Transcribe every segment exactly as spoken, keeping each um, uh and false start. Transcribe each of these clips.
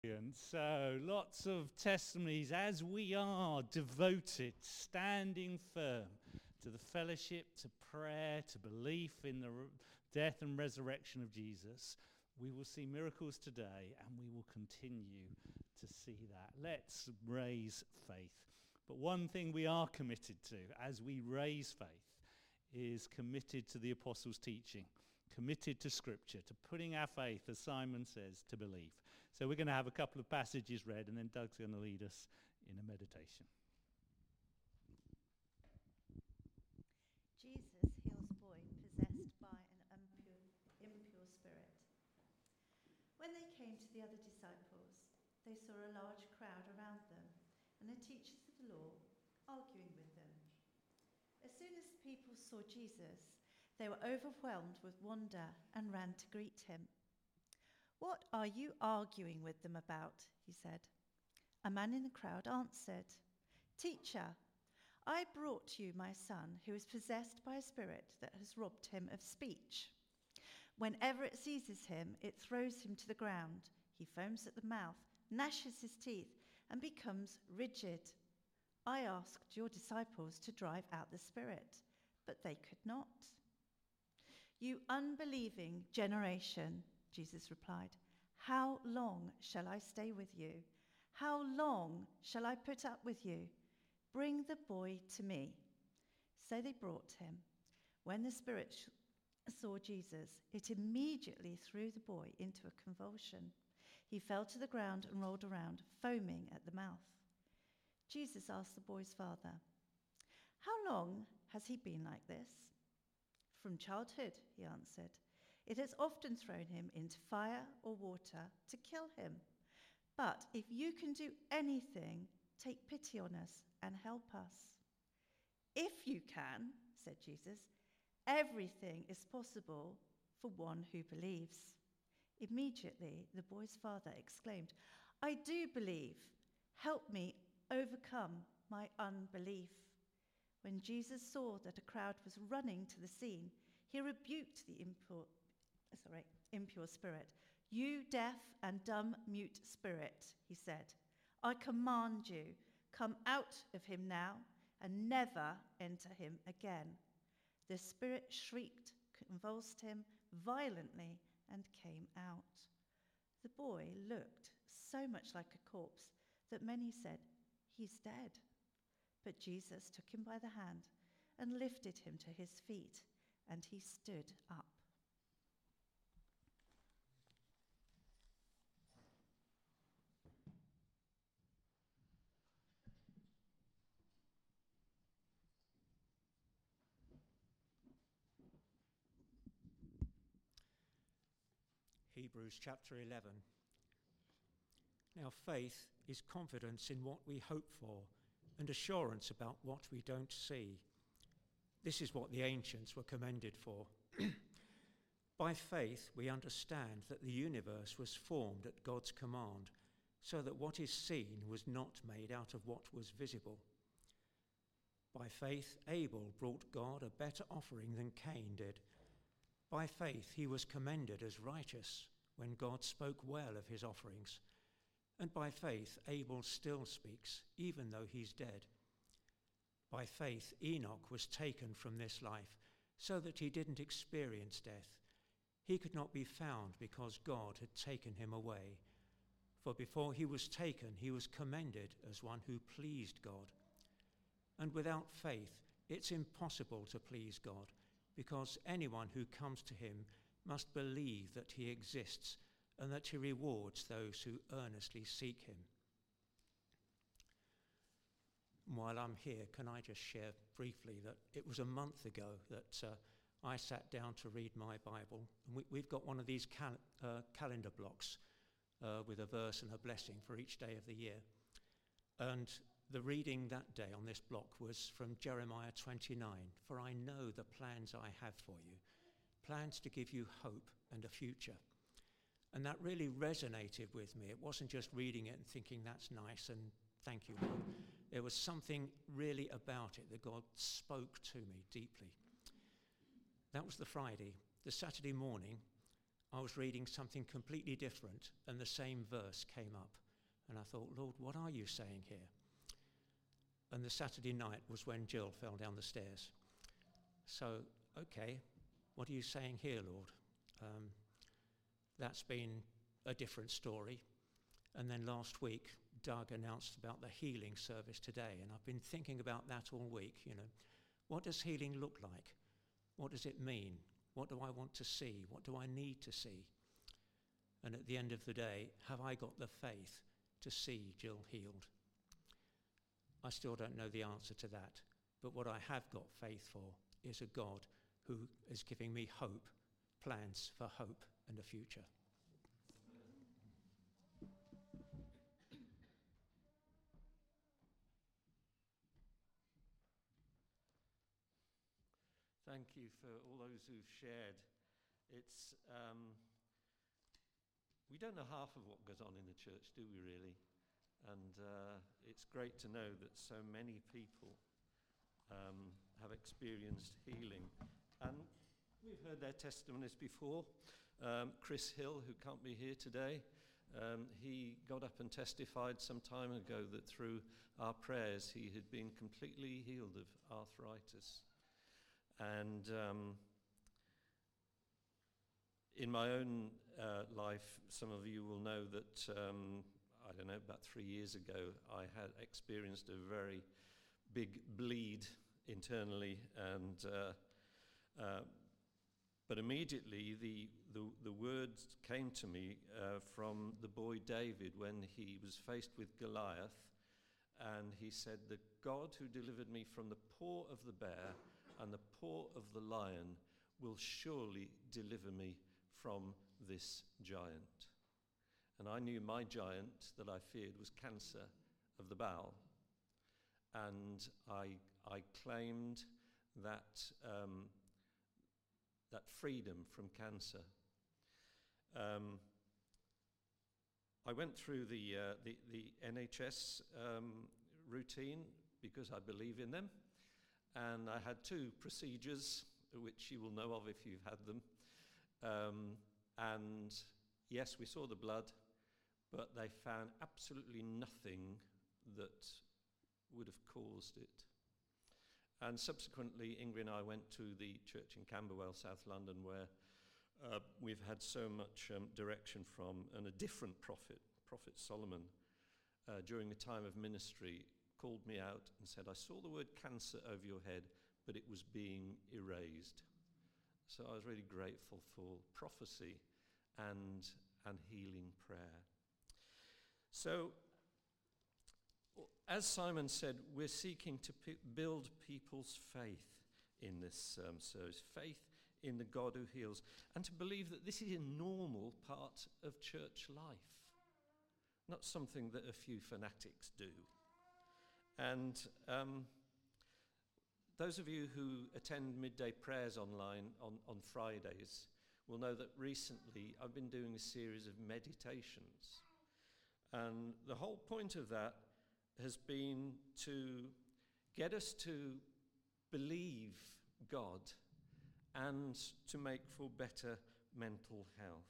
And so, lots of testimonies as we are devoted, standing firm to the fellowship, to prayer, to belief in the death and resurrection of Jesus. We will see miracles today, and we will continue to see that. Let's raise faith. But one thing we are committed to as we raise faith is committed to the apostles' teaching. Committed to Scripture, to putting our faith, as Simon says, to believe. So we're going to have a couple of passages read, and then Doug's going to lead us in a meditation. Jesus heals a boy possessed by an impure, impure spirit. When they came to the other disciples, they saw a large crowd around them, and the teachers of the law arguing with them. As soon as the people saw Jesus, they were overwhelmed with wonder and ran to greet him. "What are you arguing with them about?" he said. A man in the crowd answered, "Teacher, I brought you my son who is possessed by a spirit that has robbed him of speech. Whenever it seizes him, it throws him to the ground. He foams at the mouth, gnashes his teeth, and becomes rigid. I asked your disciples to drive out the spirit, but they could not." "You unbelieving generation," Jesus replied, "how long shall I stay with you? How long shall I put up with you? Bring the boy to me." So they brought him. When the spirit saw Jesus, it immediately threw the boy into a convulsion. He fell to the ground and rolled around, foaming at the mouth. Jesus asked the boy's father, "How long has he been like this?" "From childhood," he answered. "It has often thrown him into fire or water to kill him. But if you can do anything, take pity on us and help us." "If you can," said Jesus, "everything is possible for one who believes." Immediately, the boy's father exclaimed, "I do believe. Help me overcome my unbelief." When Jesus saw that a crowd was running to the scene, he rebuked the impure, sorry, impure spirit. "You deaf and dumb mute spirit," he said, "I command you, come out of him now and never enter him again." The spirit shrieked, convulsed him violently, and came out. The boy looked so much like a corpse that many said, "He's dead." But Jesus took him by the hand and lifted him to his feet, and he stood up. Hebrews chapter eleven. Now faith is confidence in what we hope for and assurance about what we don't see. This is what the ancients were commended for. By faith we understand that the universe was formed at God's command, so that what is seen was not made out of what was visible. By faith Abel brought God a better offering than Cain did. By faith he was commended as righteous when God spoke well of his offerings. And by faith Abel still speaks, even though he's dead. By faith Enoch was taken from this life, so that he didn't experience death. He could not be found because God had taken him away. For before he was taken, he was commended as one who pleased God. And without faith, it's impossible to please God, because anyone who comes to him must believe that he exists and that he rewards those who earnestly seek him. While I'm here, can I just share briefly that it was a month ago that uh, I sat down to read my Bible, and we, we've got one of these cal- uh, calendar blocks uh, with a verse and a blessing for each day of the year. And the reading that day on this block was from Jeremiah twenty-nine. "For I know the plans I have for you, plans to give you hope and a future." And that really resonated with me. It wasn't just reading it and thinking that's nice and thank you, Lord. There was something really about it that God spoke to me deeply. That was the Friday. The Saturday morning, I was reading something completely different, and the same verse came up. And I thought, Lord, what are you saying here? And the Saturday night was when Jill fell down the stairs. So, okay, what are you saying here, Lord? Um, that's been a different story. And then last week, Doug announced about the healing service today, and I've been thinking about that all week, you know. What does healing look like? What does it mean? What do I want to see? What do I need to see? And at the end of the day, have I got the faith to see Jill healed? I still don't know the answer to that, but what I have got faith for is a God who is giving me hope, plans for hope and a future. Thank you for all those who've shared. It's um, we don't know half of what goes on in the church, do we really? And uh, it's great to know that so many people um, have experienced healing. And we've heard their testimonies before. Um, Chris Hill, who can't be here today, um, he got up and testified some time ago that through our prayers he had been completely healed of arthritis. And um, in my own uh, life, some of you will know that, um, I don't know, about three years ago, I had experienced a very big bleed internally. And uh, uh, but immediately the, the, the words came to me uh, from the boy David when he was faced with Goliath. And he said, "The God who delivered me from the paw of the bear and the paw of the lion will surely deliver me from this giant." And I knew my giant that I feared was cancer of the bowel. And I, I claimed that, um, that freedom from cancer. Um, I went through the, uh, the, the N H S um, routine because I believe in them. And I had two procedures, which you will know of if you've had them. Um, and yes, we saw the blood, but they found absolutely nothing that would have caused it. And subsequently, Ingrid and I went to the church in Camberwell, South London, where uh, we've had so much um, direction from, and a different prophet, Prophet Solomon, uh, during a time of ministry, called me out and said, "I saw the word cancer over your head, but it was being erased." So I was really grateful for prophecy and, and healing prayer. So, as Simon said, we're seeking to p- build people's faith in this um, service, faith in the God who heals, and to believe that this is a normal part of church life, not something that a few fanatics do. And um, those of you who attend midday prayers online on, on Fridays will know that recently I've been doing a series of meditations. And the whole point of that has been to get us to believe God and to make for better mental health.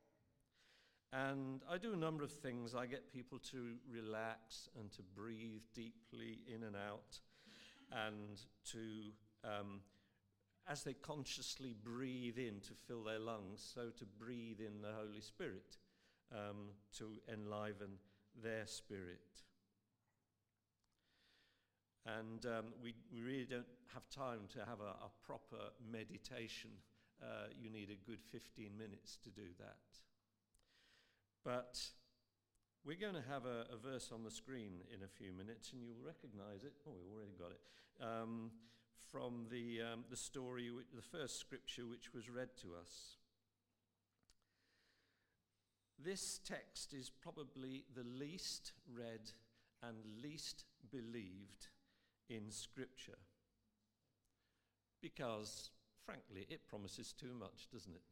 And I do a number of things. I get people to relax and to breathe deeply in and out, and to, um, as they consciously breathe in to fill their lungs, so to breathe in the Holy Spirit um, to enliven their spirit. And um, we, we really don't have time to have a, a proper meditation. Uh, you need a good fifteen minutes to do that. But we're going to have a, a verse on the screen in a few minutes, and you'll recognize it. Oh, we already got it. Um, from the, um, the story, which, the first scripture which was read to us. This text is probably the least read and least believed in Scripture, because, frankly, it promises too much, doesn't it?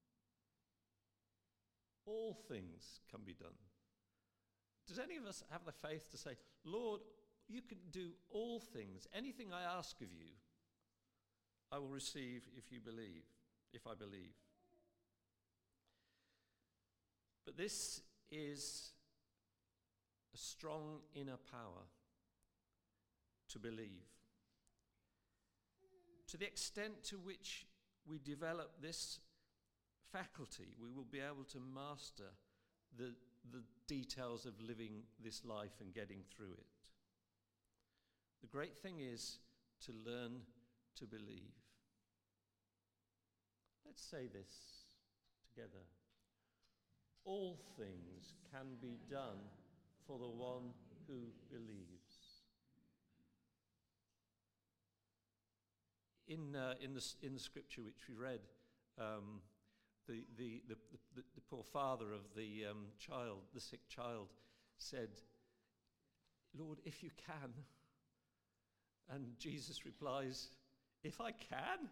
All things can be done. Does any of us have the faith to say, "Lord, you can do all things. Anything I ask of you, I will receive if you believe, if I believe"? But this is a strong inner power to believe. To the extent to which we develop this faculty, we will be able to master the, the details of living this life and getting through it. The great thing is to learn to believe. Let's say this together. All things can be done for the one who believes. In, uh, in, the, in the scripture which we read, um, the, the, the, the, the poor father of the um, child, the sick child, said, Lord, if you can. And Jesus replies, if I can?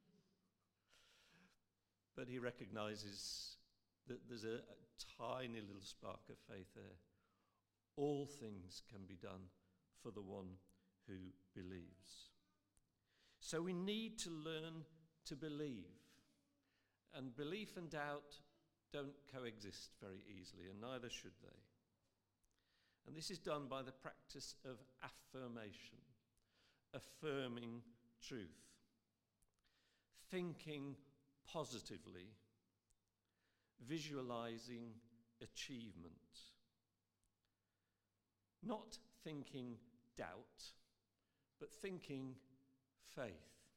But he recognizes that there's a, a tiny little spark of faith there. All things can be done for the one who believes. So we need to learn to believe. And belief and doubt don't coexist very easily, and neither should they. And this is done by the practice of affirmation, affirming truth, thinking positively, visualizing achievement, not thinking doubt, but thinking faith.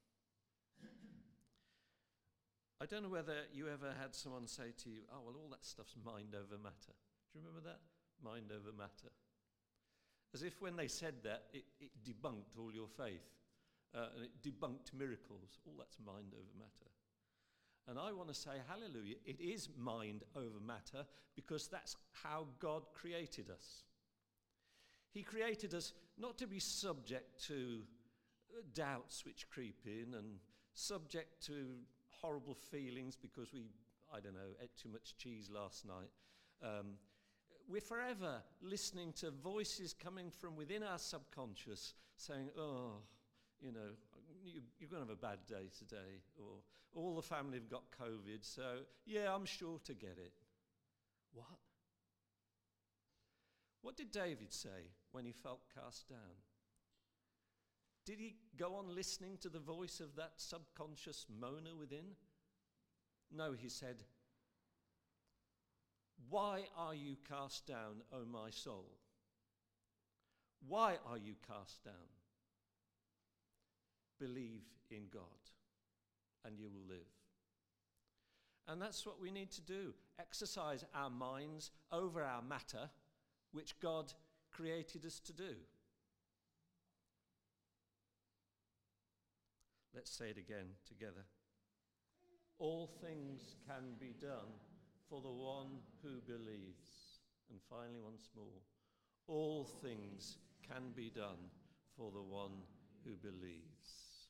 I don't know whether you ever had someone say to you, oh, well, all that stuff's mind over matter. Do you remember that? Mind over matter. As if when they said that, it, it debunked all your faith. Uh, and it debunked miracles. All that's mind over matter. And I want to say, hallelujah, it is mind over matter, because that's how God created us. He created us not to be subject to doubts which creep in, and subject to horrible feelings because we, I don't know, ate too much cheese last night. Um, we're forever listening to voices coming from within our subconscious saying, oh, you know, you, you're going to have a bad day today, or all the family have got COVID, so yeah, I'm sure to get it. What? What did David say when he felt cast down? Did he go on listening to the voice of that subconscious moaner within? No, he said, why are you cast down, O my soul? Why are you cast down? Believe in God, and you will live. And that's what we need to do. Exercise our minds over our matter, which God created us to do. Let's say it again together. All things can be done for the one who believes. And finally, once more, all things can be done for the one who believes.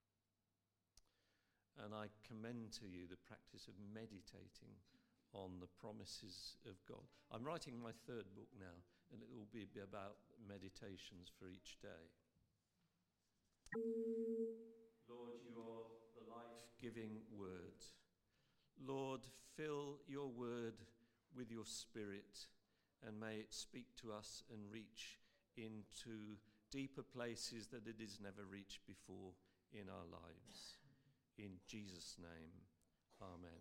And I commend to you the practice of meditating on the promises of God. I'm writing my third book now, and it will be about meditations for each day. Lord, you are the life-giving word. Lord, fill your word with your spirit, and may it speak to us and reach into deeper places that it has never reached before in our lives. In Jesus' name, amen.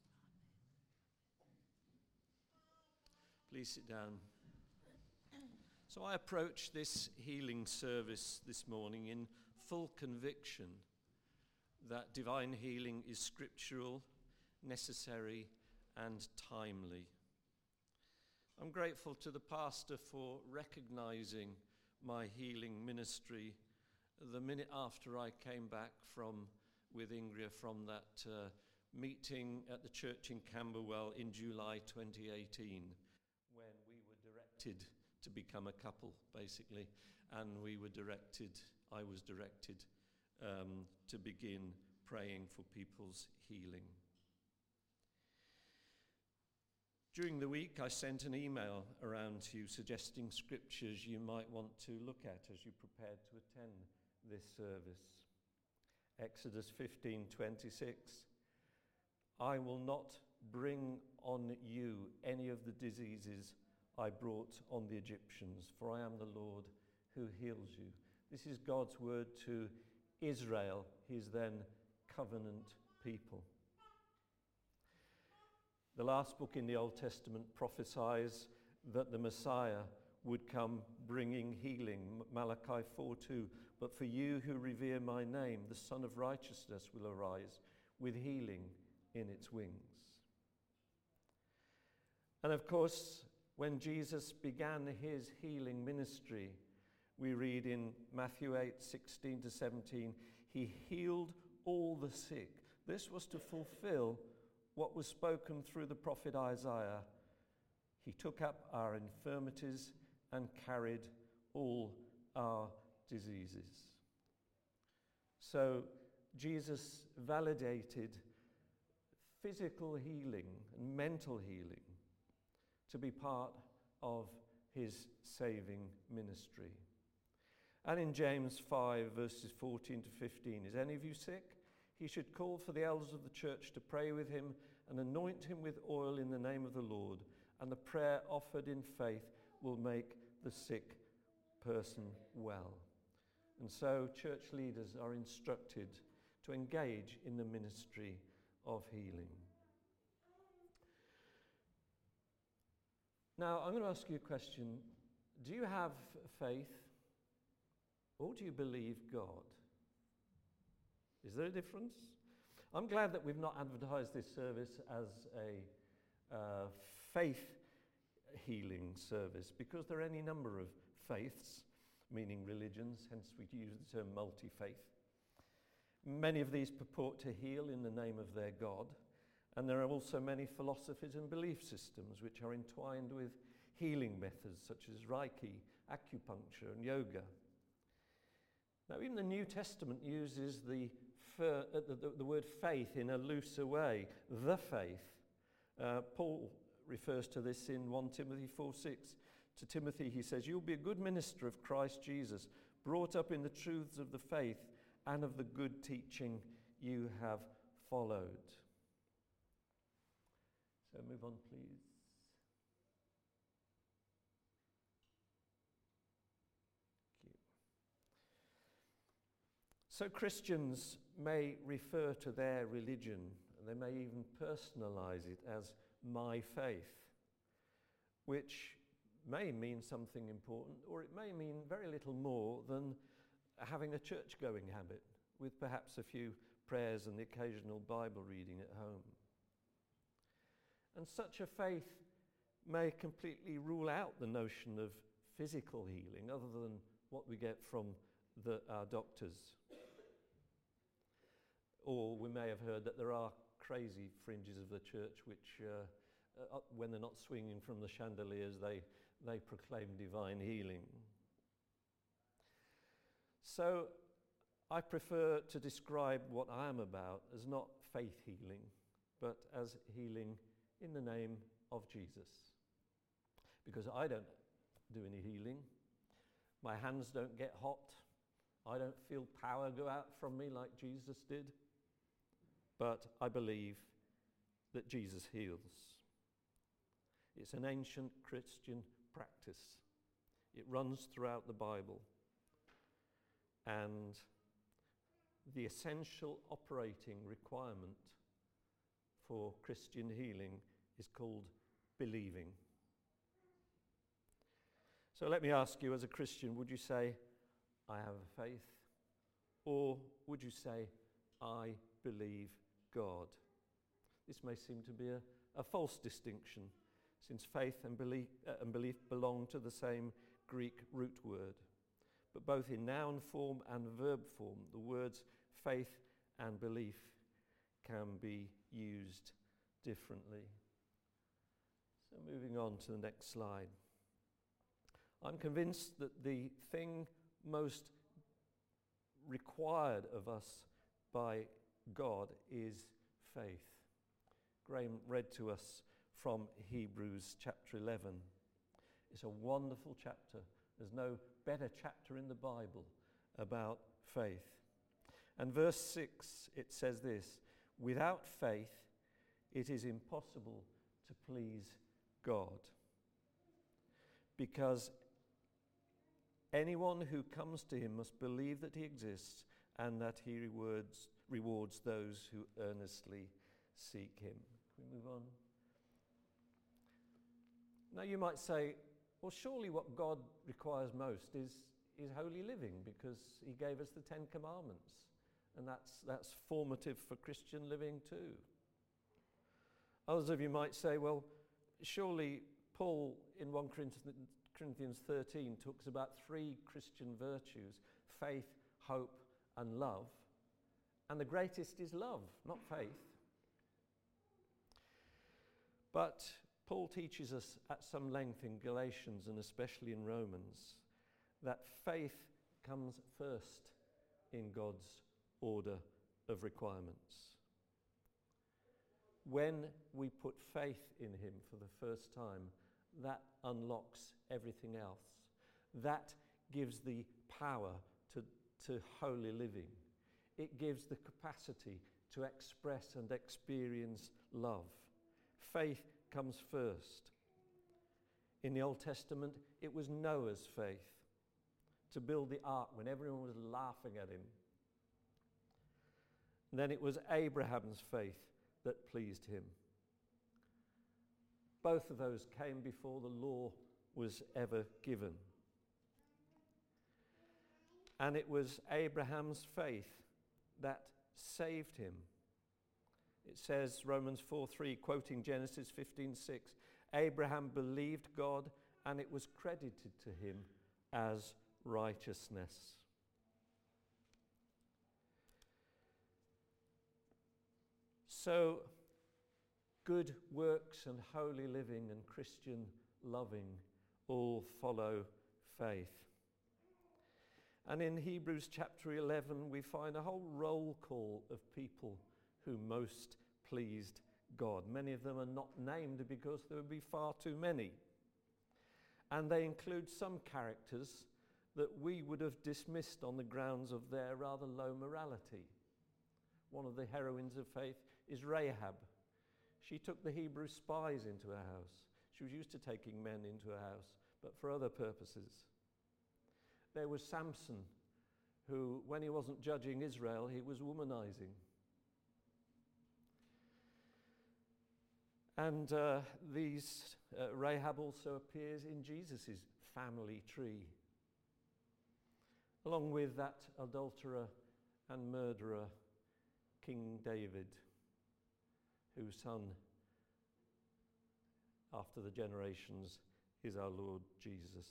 Please sit down. So I approach this healing service this morning in full conviction that divine healing is scriptural, necessary, and timely. I'm grateful to the pastor for recognizing my healing ministry the minute after I came back from with Ingrid from that uh, meeting at the church in Camberwell in July twenty eighteen, when we were directed to become a couple, basically, and we were directed, I was directed um, to begin praying for people's healing. During the week, I sent an email around to you suggesting scriptures you might want to look at as you prepare to attend this service. Exodus fifteen twenty-six, I will not bring on you any of the diseases I brought on the Egyptians, for I am the Lord who heals you. This is God's word to Israel, his then covenant people. The last book in the Old Testament prophesies that the Messiah would come bringing healing. Malachi four two, but for you who revere my name, the Son of Righteousness will arise with healing in its wings. And of course, when Jesus began his healing ministry, we read in Matthew eight sixteen to seventeen, he healed all the sick. This was to fulfill what was spoken through the prophet Isaiah. He took up our infirmities and carried all our diseases. So Jesus validated physical healing and mental healing to be part of his saving ministry. And in James five, verses fourteen to fifteen, is any of you sick? He should call for the elders of the church to pray with him and anoint him with oil in the name of the Lord. And the prayer offered in faith will make the sick person well. And so church leaders are instructed to engage in the ministry of healing. Now, I'm going to ask you a question. Do you have faith or do you believe God? Is there a difference? I'm glad that we've not advertised this service as a uh, faith healing service, because there are any number of faiths, meaning religions, hence we use the term multi-faith. Many of these purport to heal in the name of their God, and there are also many philosophies and belief systems which are entwined with healing methods such as Reiki, acupuncture, and yoga. Now, even the New Testament uses the, fer, uh, the, the word faith in a looser way, the faith. Uh, Paul refers to this in First Timothy four six. To Timothy he says, you'll be a good minister of Christ Jesus, brought up in the truths of the faith and of the good teaching you have followed. So move on, please. So Christians may refer to their religion, and they may even personalize it as my faith, which may mean something important, or it may mean very little more than having a church-going habit with perhaps a few prayers and the occasional Bible reading at home. And such a faith may completely rule out the notion of physical healing other than what we get from the, our doctors. Or we may have heard that there are crazy fringes of the church which, uh, uh, when they're not swinging from the chandeliers, they, they proclaim divine healing. So I prefer to describe what I am about as not faith healing, but as healing in the name of Jesus. Because I don't do any healing. My hands don't get hot. I don't feel power go out from me like Jesus did. But I believe that Jesus heals. It's an ancient Christian practice. It runs throughout the Bible. And the essential operating requirement for Christian healing is called believing. So let me ask you, as a Christian, would you say, I have a faith? Or would you say, I believe God? This may seem to be a, a false distinction, since faith and belief, uh, and belief belong to the same Greek root word. But both in noun form and verb form, the words faith and belief can be used differently. So moving on to the next slide. I'm convinced that the thing most required of us by God is faith. Graham read to us from Hebrews chapter eleven. It's a wonderful chapter. There's no better chapter in the Bible about faith. And verse six, it says this, without faith, it is impossible to please God. Because anyone who comes to him must believe that he exists and that he rewards, rewards those who earnestly seek him. Can we move on? Now you might say, well, surely what God requires most is, is holy living, because he gave us the Ten Commandments. And that's, that's formative for Christian living too. Others of you might say, well, surely Paul in First Corinthians thirteen talks about three Christian virtues: faith, hope, and love. And the greatest is love, not faith. But Paul teaches us at some length in Galatians and especially in Romans that faith comes first in God's order of requirements. When we put faith in him for the first time, that unlocks everything else. That gives the power to, to holy living. It gives the capacity to express and experience love. Faith comes first. In the Old Testament, it was Noah's faith to build the ark when everyone was laughing at him. And then it was Abraham's faith that pleased him. Both of those came before the law was ever given. And it was Abraham's faith that saved him. It says, Romans four three, quoting Genesis fifteen six, Abraham believed God and it was credited to him as righteousness. So, good works and holy living and Christian loving all follow faith. And in Hebrews chapter eleven, we find a whole roll call of people who most pleased God. Many of them are not named because there would be far too many. And they include some characters that we would have dismissed on the grounds of their rather low morality. One of the heroines of faith is Rahab. She took the Hebrew spies into her house. She was used to taking men into her house, but for other purposes. There was Samson, who, when he wasn't judging Israel, he was womanizing. And uh, these uh, Rahab also appears in Jesus' family tree, along with that adulterer and murderer, King David, whose son, after the generations, is our Lord Jesus.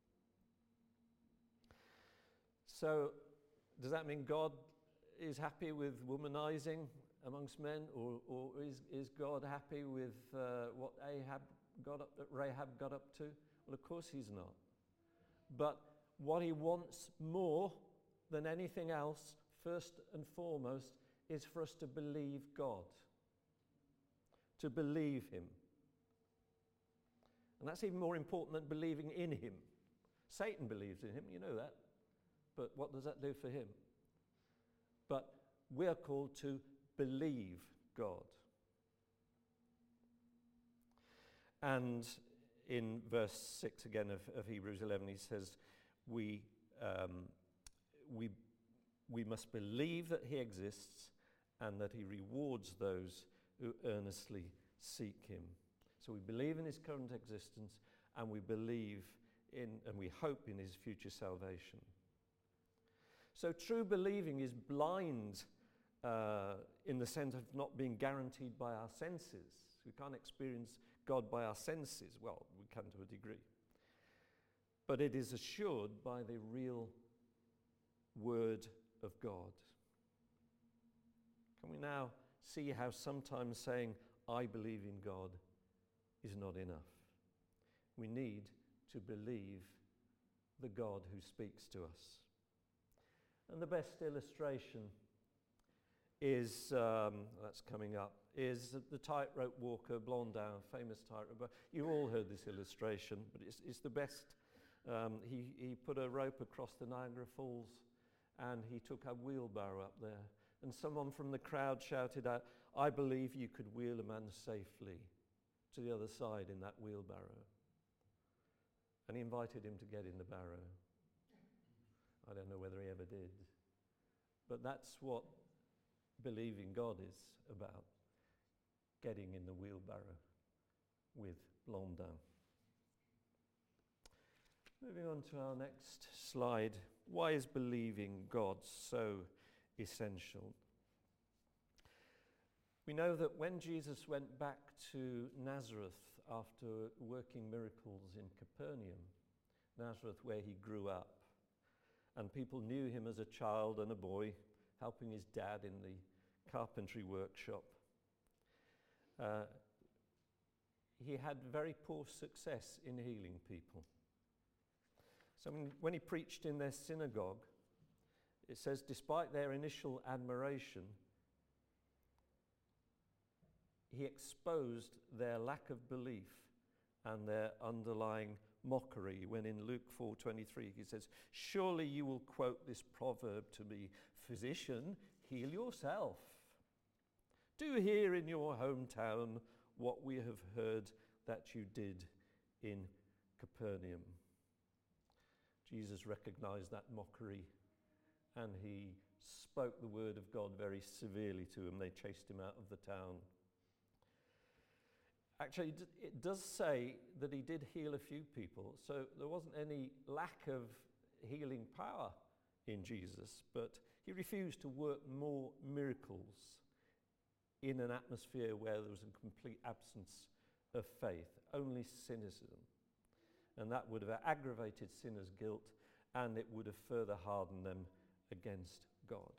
So, does that mean God is happy with womanizing amongst men, or, or is, is God happy with uh, what Ahab got up, Rahab got up to? Well, of course he's not. But what he wants more than anything else, first and foremost, is for us to believe God, to believe him. And that's even more important than believing in him. Satan believes in him, you know that. But what does that do for him? But we are called to believe God. And in verse six again of, of Hebrews eleven, he says, we, um, we, we must believe that he exists and that he rewards those who earnestly seek him. So we believe in his current existence, and we believe in, and we hope in his future salvation. So true believing is blind uh, in the sense of not being guaranteed by our senses. We can't experience God by our senses. Well, we can to a degree. But it is assured by the real word of God. Can we now see how sometimes saying, I believe in God, is not enough? We need to believe the God who speaks to us. And the best illustration is, um, that's coming up, is the tightrope walker Blondin, famous tightrope. You all heard this illustration, but it's, it's the best. Um, he, he put a rope across the Niagara Falls, and he took a wheelbarrow up there. And someone from the crowd shouted out, I believe you could wheel a man safely to the other side in that wheelbarrow. And he invited him to get in the barrow. I don't know whether he ever did. But that's what believing God is about, getting in the wheelbarrow with Blondin. Moving on to our next slide. Why is believing God so essential? We know that when Jesus went back to Nazareth after working miracles in Capernaum, Nazareth where he grew up, and people knew him as a child and a boy, helping his dad in the carpentry workshop, uh, he had very poor success in healing people. So when, when he preached in their synagogue, it says, despite their initial admiration, he exposed their lack of belief and their underlying mockery when in Luke four twenty-three he says, surely you will quote this proverb to me, physician, heal yourself. Do here in your hometown what we have heard that you did in Capernaum. Jesus recognized that mockery and he spoke the word of God very severely to him. They chased him out of the town. Actually, it does say that he did heal a few people, so there wasn't any lack of healing power in Jesus, but he refused to work more miracles in an atmosphere where there was a complete absence of faith, only cynicism. And that would have aggravated sinners' guilt, and it would have further hardened them against God.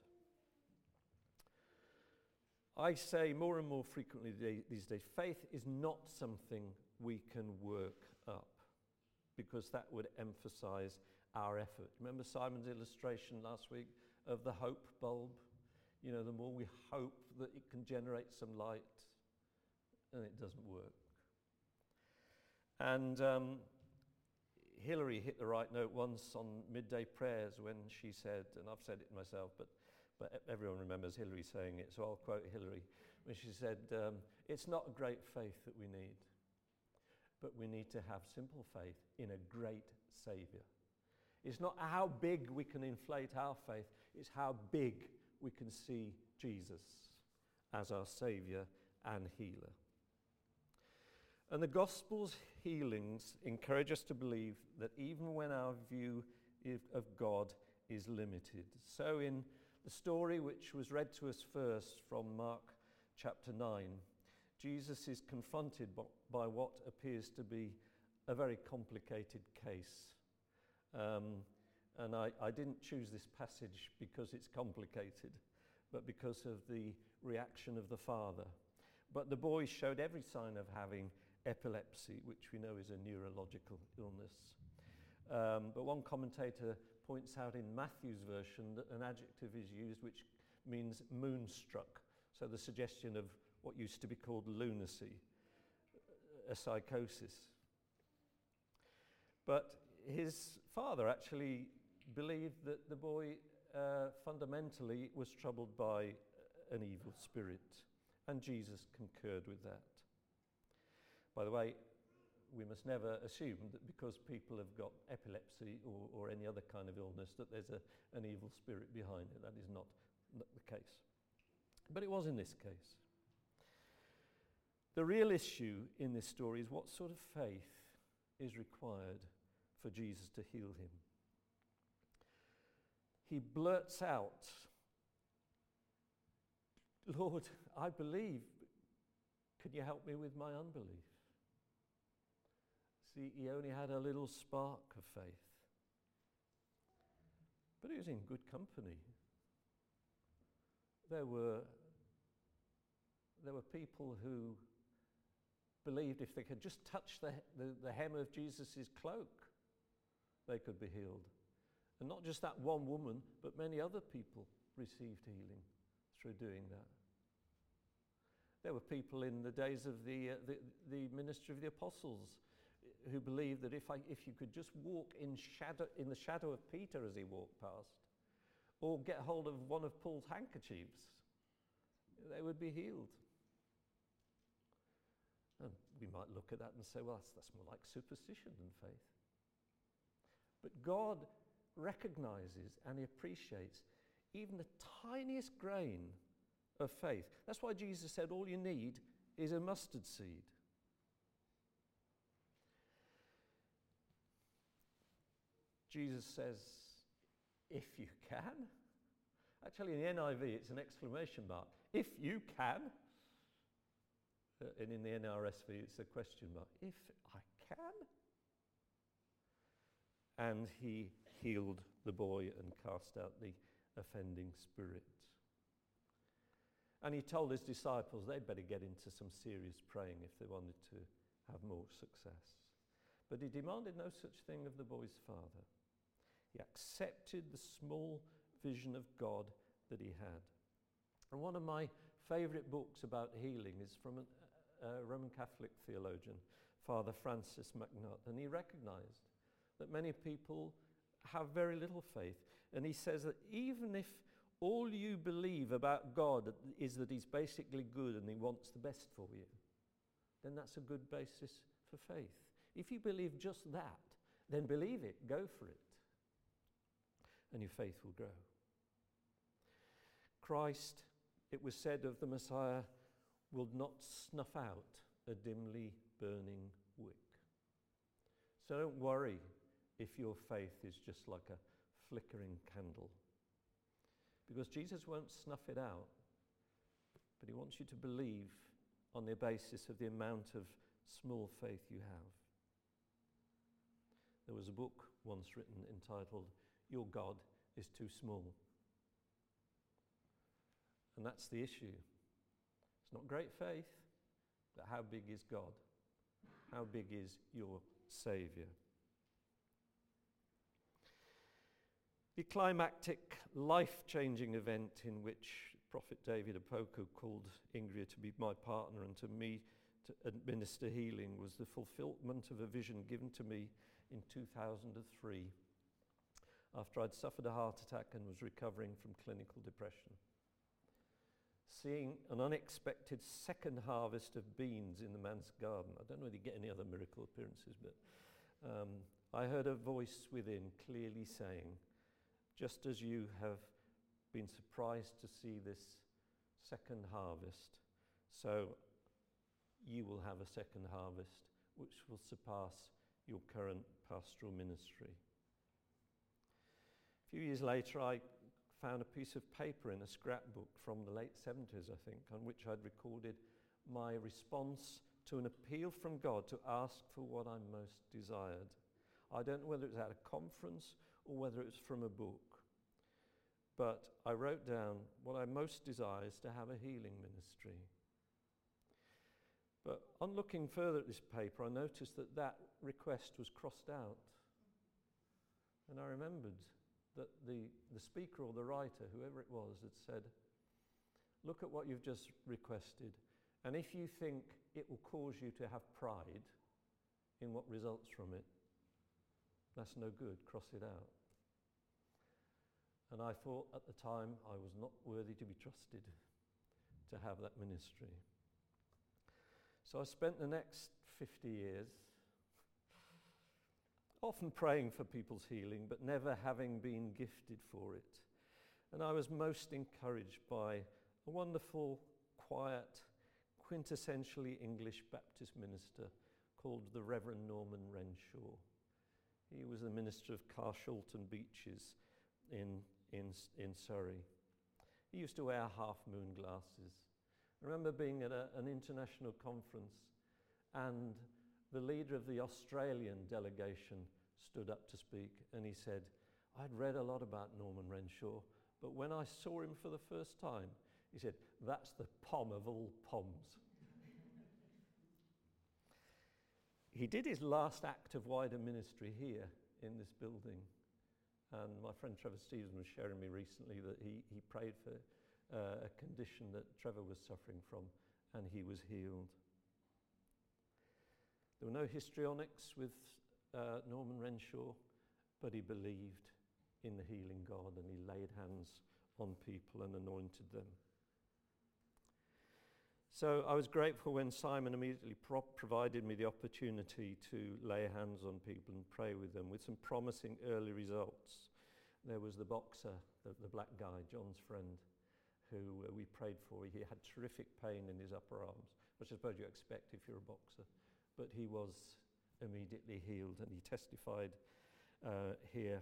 I say more and more frequently these days, faith is not something we can work up, because that would emphasize our effort. Remember Simon's illustration last week of the hope bulb? You know, the more we hope that it can generate some light, and it doesn't work. And um, Hillary hit the right note once on midday prayers when she said, and I've said it myself, but but everyone remembers Hillary saying it, so I'll quote Hillary, when she said, um, it's not a great faith that we need, but we need to have simple faith in a great Saviour. It's not how big we can inflate our faith, it's how big we can see Jesus as our Saviour and healer. And the Gospel's healings encourage us to believe that even when our view of God is limited. So in the story which was read to us first from Mark chapter nine, Jesus is confronted by what appears to be a very complicated case. Um, and I, I didn't choose this passage because it's complicated, but because of the reaction of the father. But the boy showed every sign of having epilepsy, which we know is a neurological illness. Um, but one commentator points out in Matthew's version that an adjective is used which means moonstruck. So the suggestion of what used to be called lunacy, a psychosis. But his father actually believed that the boy uh, fundamentally was troubled by an evil spirit, and Jesus concurred with that. By the way, we must never assume that because people have got epilepsy or, or any other kind of illness that there's a, an evil spirit behind it. That is not, not the case. But it was in this case. The real issue in this story is what sort of faith is required for Jesus to heal him. He blurts out, Lord, I believe, can you help me with my unbelief? See, he only had a little spark of faith. But he was in good company. There were, there were people who believed if they could just touch the, the, the hem of Jesus' cloak, they could be healed. And not just that one woman, but many other people received healing through doing that. There were people in the days of the, uh, the, the ministry of the apostles who believed that if, I, if you could just walk in, shadow, in the shadow of Peter as he walked past, or get hold of one of Paul's handkerchiefs, they would be healed. we might look at that and say, well, that's, that's more like superstition than faith. But God recognizes and he appreciates even the tiniest grain of faith. That's why Jesus said all you need is a mustard seed. Jesus says, if you can. Actually, in the N I V, it's an exclamation mark. If you can. Uh, and in the N R S V, it's a question mark. If I can. And he healed the boy and cast out the offending spirit. And he told his disciples they'd better get into some serious praying if they wanted to have more success. But he demanded no such thing of the boy's father. He accepted the small vision of God that he had. And one of my favourite books about healing is from a, a Roman Catholic theologian, Father Francis MacNutt, and he recognised that many people have very little faith. And he says that even if all you believe about God is that he's basically good and he wants the best for you, then that's a good basis for faith. If you believe just that, then believe it, go for it, and your faith will grow. Christ, it was said of the Messiah, will not snuff out a dimly burning wick. So don't worry if your faith is just like a flickering candle, because Jesus won't snuff it out, but he wants you to believe on the basis of the amount of small faith you have. There was a book once written entitled, Your God is Too Small. And that's the issue. It's not great faith, but how big is God? How big is your Saviour? The climactic, life-changing event in which Prophet David Opoku called Ingrid to be my partner and to me to administer healing was the fulfillment of a vision given to me in two thousand three after I'd suffered a heart attack and was recovering from clinical depression. Seeing an unexpected second harvest of beans in the man's garden. I don't know whether you get any other miracle appearances, but um, I heard a voice within clearly saying, just as you have been surprised to see this second harvest, so you will have a second harvest which will surpass your current pastoral ministry. A few years later, I found a piece of paper in a scrapbook from the late seventies, I think, on which I'd recorded my response to an appeal from God to ask for what I most desired. I don't know whether it was at a conference or whether it was from a book, but I wrote down what I most desire is to have a healing ministry. But on looking further at this paper, I noticed that that request was crossed out. And I remembered that the, the speaker or the writer, whoever it was, had said, look at what you've just requested, and if you think it will cause you to have pride in what results from it, that's no good, cross it out. And I thought at the time I was not worthy to be trusted to have that ministry. So I spent the next fifty years often praying for people's healing, but never having been gifted for it. And I was most encouraged by a wonderful, quiet, quintessentially English Baptist minister called the Reverend Norman Renshaw. He was the minister of Carshalton Beeches in, in, in Surrey. He used to wear half-moon glasses. I remember being at a, an international conference, and the leader of the Australian delegation stood up to speak, and he said, I'd read a lot about Norman Renshaw, but when I saw him for the first time, he said, that's the Pom of all Poms. He did his last act of wider ministry here in this building. And my friend Trevor Stephen was sharing me recently that he, he prayed for uh, a condition that Trevor was suffering from, and he was healed. There were no histrionics with uh, Norman Renshaw, but he believed in the healing God, and he laid hands on people and anointed them. So I was grateful when Simon immediately pro- provided me the opportunity to lay hands on people and pray with them with some promising early results. There was the boxer, the, the black guy, John's friend, who uh, we prayed for. He had terrific pain in his upper arms, which I suppose you expect if you're a boxer. But he was immediately healed, and he testified uh, here.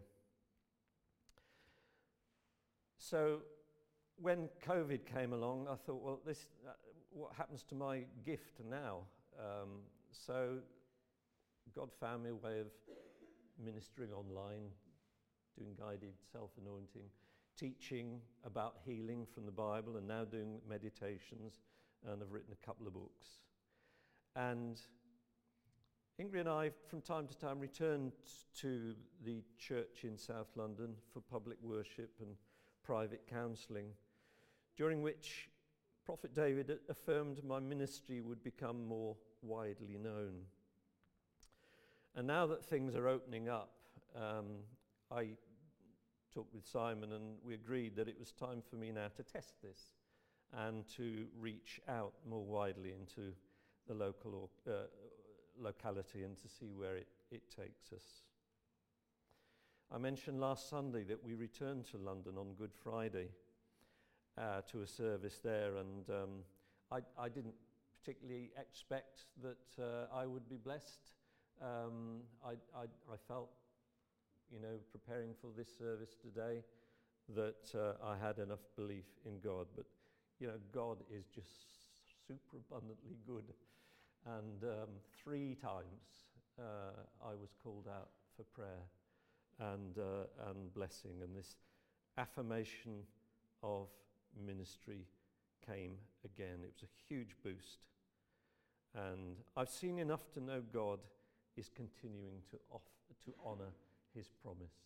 So when COVID came along, I thought, well, this, uh, what happens to my gift now? Um, so God found me a way of ministering online, doing guided self-anointing, teaching about healing from the Bible, and now doing meditations, and I've written a couple of books. And Ingrid and I, from time to time, returned to the church in South London for public worship and private counselling, during which Prophet David affirmed my ministry would become more widely known. And now that things are opening up, um, I talked with Simon and we agreed that it was time for me now to test this and to reach out more widely into the local or, uh, locality and to see where it, it takes us. I mentioned last Sunday that we returned to London on Good Friday uh, to a service there, and um, I, I didn't particularly expect that uh, I would be blessed. Um, I, I, I felt, you know, preparing for this service today, that uh, I had enough belief in God. But, you know, God is just super abundantly good. And um, three times uh, I was called out for prayer and uh, and blessing, and this affirmation of ministry came again. It was a huge boost. And I've seen enough to know God is continuing to off, to honour his promise.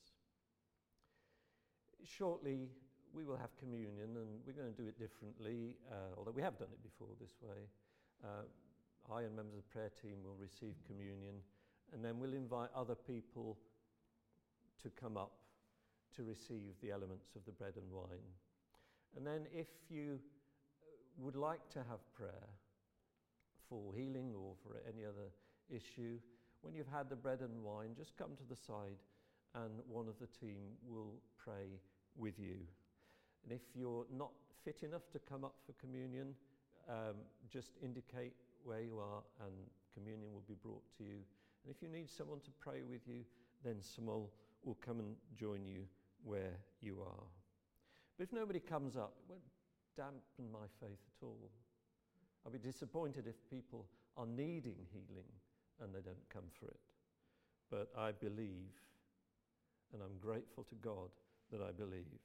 Shortly, we will have communion, and we're going to do it differently, uh, although we have done it before this way. Uh, I and members of the prayer team will receive communion, and then we'll invite other people to come up to receive the elements of the bread and wine. And then if you would like to have prayer for healing or for any other issue, when you've had the bread and wine, just come to the side and one of the team will pray with you. And if you're not fit enough to come up for communion, um, just indicate where you are and communion will be brought to you. And if you need someone to pray with you, then someone will come and join you where you are. But if nobody comes up, it won't dampen my faith at all. I'll be disappointed if people are needing healing and they don't come for it. But I believe, and I'm grateful to God that I believe.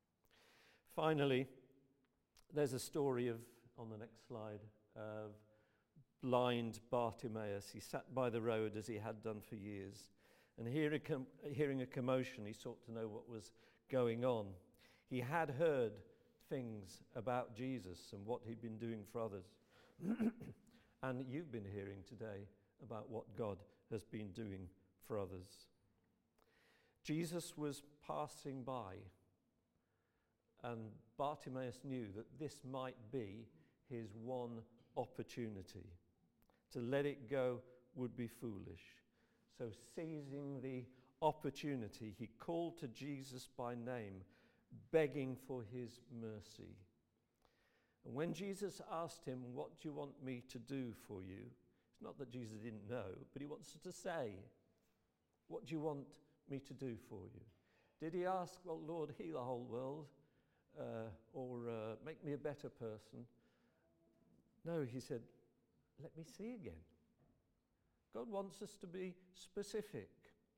Finally, there's a story of, on the next slide, of blind Bartimaeus. He sat by the road as he had done for years, and hearing, com- hearing a commotion, he sought to know what was going on. He had heard things about Jesus and what he'd been doing for others. And you've been hearing today about what God has been doing for others. Jesus was passing by, and Bartimaeus knew that this might be his one opportunity. To let it go would be foolish. So seizing the opportunity, he called to Jesus by name, begging for his mercy. And when Jesus asked him, "What do you want me to do for you?" It's not that Jesus didn't know, but he wants to say, "What do you want me to do for you?" Did he ask, "Well, Lord, heal the whole world," uh, or uh, "make me a better person"? No, he said, "Let me see again." God wants us to be specific.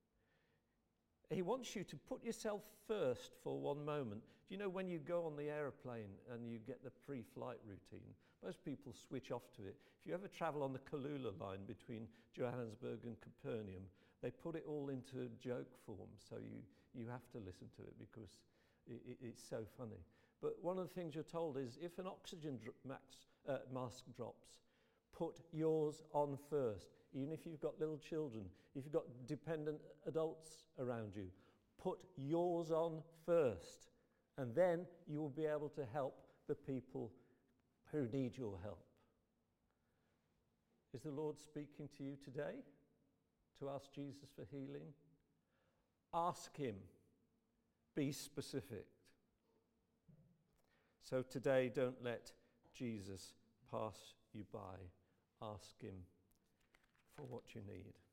He wants you to put yourself first for one moment. Do you know when you go on the aeroplane and you get the pre-flight routine? Most people switch off to it. If you ever travel on the Kalula line between Johannesburg and Capernaum, they put it all into joke form, so you, you have to listen to it because it, it, it's so funny. But one of the things you're told is if an oxygen dr- max, uh, mask drops, put yours on first. Even if you've got little children, if you've got dependent adults around you, put yours on first. And then you will be able to help the people who need your help. Is the Lord speaking to you today to ask Jesus for healing? Ask him. Be specific. So today, don't let Jesus pass you by. Ask him for what you need.